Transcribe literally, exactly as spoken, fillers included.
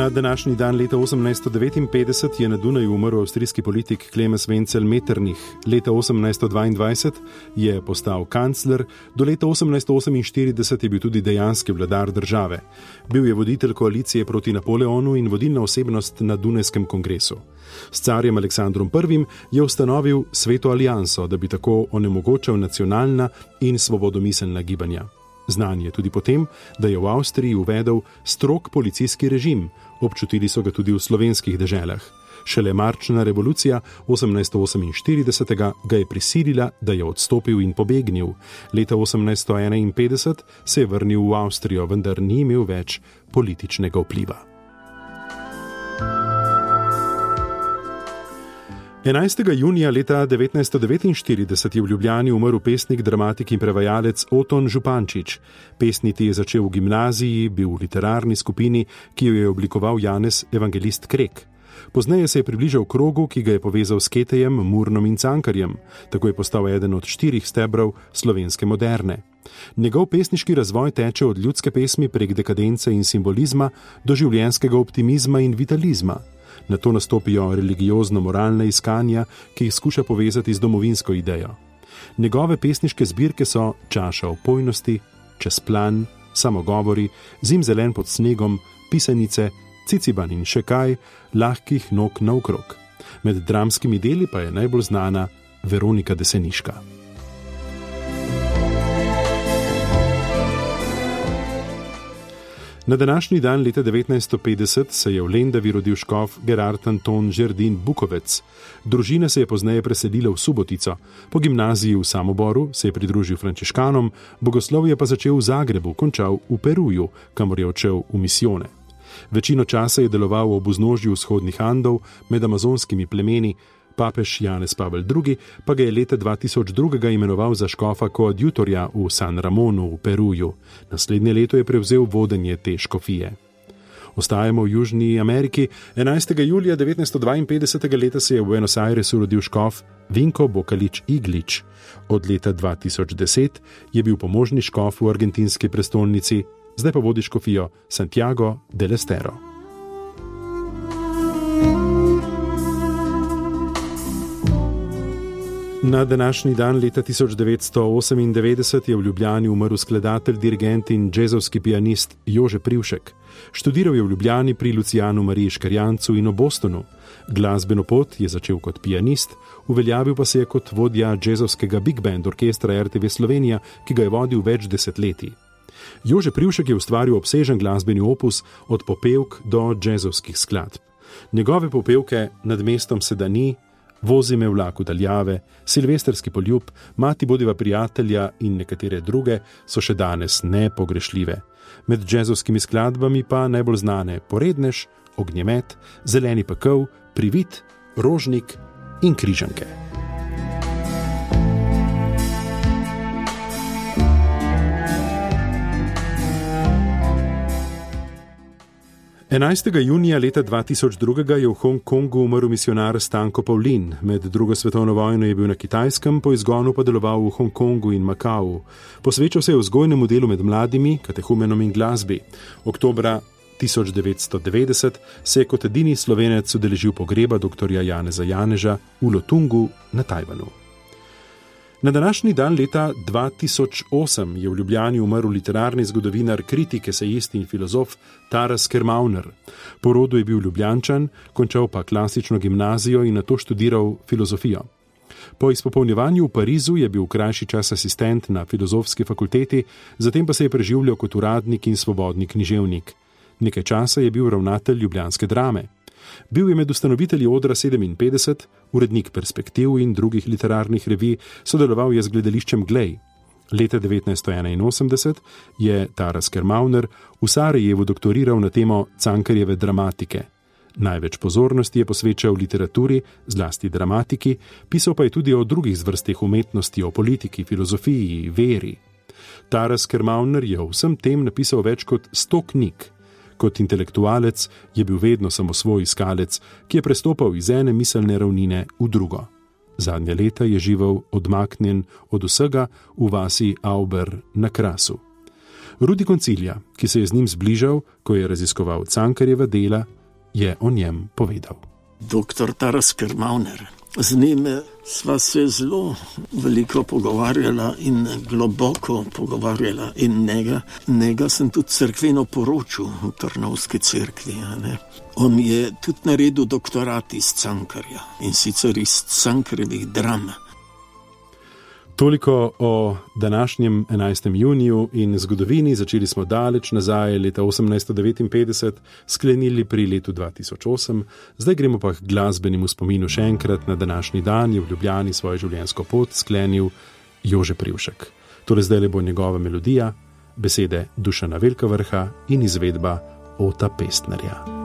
Na današnji dan leta osemnajststo devetinpetdeset je na Dunaju umrl avstrijski politik Clemens Wenzel Metternich. Leta osemnajststo dvaindvajset je postal kancler, do leta osemnajststo oseminštirideset je bil tudi dejanski vladar države. Bil je voditelj koalicije proti Napoleonu in vodilna osebnost na Dunajskem kongresu. S carjem Aleksandrom prvim je ustanovil Sveto alianso, da bi tako onemogočal nacionalna in svobodomiselna gibanja. Znan je tudi potem, da je v Avstriji uvedel strog policijski režim, občutili so ga tudi v slovenskih deželah. Šele marčna revolucija osemnajststo oseminštirideset ga je prisilila, da je odstopil in pobegnil. Leta osemnajststo enainpetdeset se je vrnil v Avstrijo, vendar ni imel več političnega vpliva. enajstega junija leta devetnajststo devetinštirideset je v Ljubljani umrl pesnik, dramatik in prevajalec Oton Župančič. Pesniti je začel v gimnaziji, bil v literarni skupini, ki jo je oblikoval Janez Evangelist Krek. Pozneje se je približal krogu, ki ga je povezal s Ketejem, Murnom in Cankarjem. Tako je postal eden od štirih stebrov slovenske moderne. Njegov pesniški razvoj teče od ljudske pesmi prek dekadence in simbolizma do življenjskega optimizma in vitalizma. Na to nastopijo religiozno-moralne iskanja, ki jih skuša povezati z domovinsko idejo. Njegove pesniške zbirke so Čaša opojnosti, Čez plan, Samogovori, Zimzelen pod snegom, Pisanice, Ciciban in še kaj, Lahkih nog naokrog. Med dramskimi deli pa je najbolj znana Veronika Deseniška. Na današnji dan leta devetnajststo petdeset se je v Lendavi rodil škof Gerard Anton Žerdin Bukovec. Družina se je pozneje preselila v Subotico. Po gimnaziji v Samoboru se je pridružil frančiškanom, bogoslovje pa začel v Zagrebu, končal v Peruju, kamor je odšel v misijone. Večino časa je deloval ob vznožju vzhodnih Andov med amazonskimi plemeni. Papež Janez Pavel drugi pa ga je leta dva tisoč dva imenoval za škofa koadjutorja v San Ramonu v Peruju. Naslednje leto je prevzel vodenje te škofije. Ostajamo v Južni Ameriki. enajstega julija devetnajststo dvainpetdeset leta se je v Buenos Airesu rodil škof Vinko Bokalič Iglič. Od leta dva tisoč deset je bil pomožni škof v argentinski prestolnici, zdaj pa vodi škofijo Santiago del Estero. Na današnji dan leta tisoč devetsto osemindevetdeset je v Ljubljani umrl skladatelj, dirigent in džezovski pianist Jože Privšek. Študiral je v Ljubljani pri Lucijanu Mariji Škarjancu in v Bostonu. Glasbeno pot je začel kot pianist, uveljavil pa se je kot vodja džezovskega big band orkestra er te ve Slovenija, ki ga je vodil več desetletij. Jože Privšek je ustvaril obsežen glasbeni opus od popevk do džezovskih skladb. Njegove popevke Nad mestom se da ni, Vozi me vlak v daljave, Silvestrski poljub, Mati bodiva prijatelja in nekatere druge so še danes nepogrešljive. Med džezovskimi skladbami pa najbolj znane Porednež, Ognjemet, Zeleni pekel, Privid, Rožnik in Križanke. enajstega junija leta dva tisoč dva je v Hongkongu umrl misijonar Stanko Pavlin. Med drugo svetovno vojno je bil na Kitajskem, po izgonu pa deloval v Hongkongu in Makau. Posvečal se je vzgojnemu delu med mladimi, katehumenom in glasbi. Oktobra tisoč devetsto devetdeset se je kot edini Slovenec udeležil pogreba doktorja Janeza Janeža v Lotungu na Tajvanu. Na današnji dan leta dva tisoč osem je v Ljubljani umrl literarni zgodovinar, kritik, esejist in filozof Taras Kermauner. Po rodu je bil Ljubljančan, končal pa klasično gimnazijo in nato študiral filozofijo. Po izpopolnjevanju v Parizu je bil krajši čas asistent na filozofski fakulteti, zatem pa se je preživljal kot uradnik in svobodni književnik. Nekaj časa je bil ravnatelj ljubljanske Drame. Bil je med ustanovitelji Odra sedeminpetdeset, urednik Perspektiv in drugih literarnih revij, sodeloval je z gledališčem Glej. Leta devetnajststo enainosemdeset je Taras Kermauner v Sarajevu doktoriral na temo Cankarjeve dramatike. Največ pozornosti je posvečal literaturi, zlasti dramatiki, pisal pa je tudi o drugih zvrsteh umetnosti, o politiki, filozofiji, veri. Taras Kermauner je o vsem tem napisal več kot sto knjig. Kot intelektualec je bil vedno samosvoj iskalec, ki je prestopal iz ene miselne ravnine v drugo. Zadnja leta je živel odmaknjen od vsega v vasi Auber na Krasu. Rudi Koncilja, ki se je z njim zbližal, ko je raziskoval Cankarjeva dela, je o njem povedal. Doktor Taras Kermauner. Z njim sva se zelo veliko pogovarjala in globoko pogovarjala in njega, njega sem tudi cerkveno poročil v Trnovski cerkvi. Ne? On je tudi naredil doktorat iz Cankarja in sicer iz Cankarjevih dram. Toliko o današnjem enajstem juniju in zgodovini. Začeli smo daleč nazaj, leta osemnajststo devetinpetdeset, sklenili pri letu dva tisoč osem. Zdaj gremo pa k glasbenemu spominu še enkrat. Na današnji dan je v Ljubljani svojo življenjsko pot sklenil Jože Privšek. Torej zdaj le bo njegova melodija, besede Dušana Velkavrha in izvedba Ota Pestnerja.